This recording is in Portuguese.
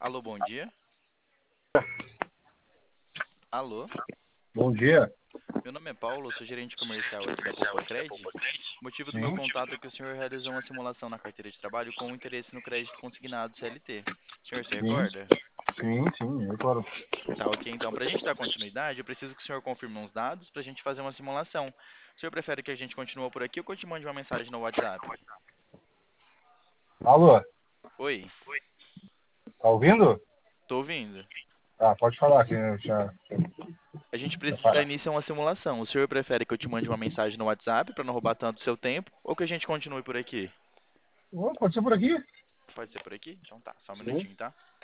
Alô, bom dia. Alô, Bom dia. meu nome é Paulo, sou gerente comercial aqui da Copacred. O motivo do meu Sim, contato é que o senhor realizou uma simulação na carteira de trabalho com interesse no crédito consignado CLT. O senhor se sim, recorda? sim, eu claro. Tá, ok. Então, para a gente dar continuidade, eu preciso que o senhor confirme uns dados para a gente fazer uma simulação. O senhor prefere que a gente continue por aqui ou que eu te mande uma mensagem no WhatsApp? Alô, Oi, tá ouvindo? tô ouvindo. Ah, pode falar que eu A gente já precisa dar para. início a uma simulação. O senhor prefere que eu te mande uma mensagem no WhatsApp para não roubar tanto o seu tempo ou que a gente continue por aqui? Pode ser por aqui? Pode ser por aqui? Então tá, só um Sim. minutinho, tá?